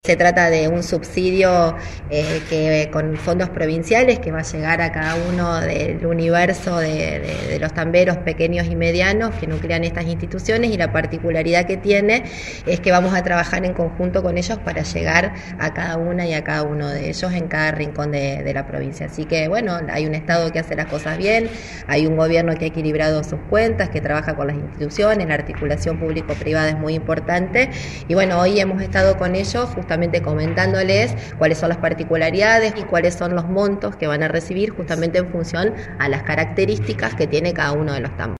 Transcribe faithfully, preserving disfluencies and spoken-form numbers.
Se trata de un subsidio eh, que con fondos provinciales que va a llegar a cada uno del universo de, de, de los tamberos pequeños y medianos que nuclean estas instituciones, y la particularidad que tiene es que vamos a trabajar en conjunto con ellos para llegar a cada una y a cada uno de ellos en cada rincón de, de la provincia. Así que bueno, hay un Estado que hace las cosas bien, hay un gobierno que ha equilibrado sus cuentas, que trabaja con las instituciones, la articulación público-privada es muy importante, y bueno, hoy hemos estado con ellos justamente comentándoles cuáles son las particularidades y cuáles son los montos que van a recibir justamente en función a las características que tiene cada uno de los tambos.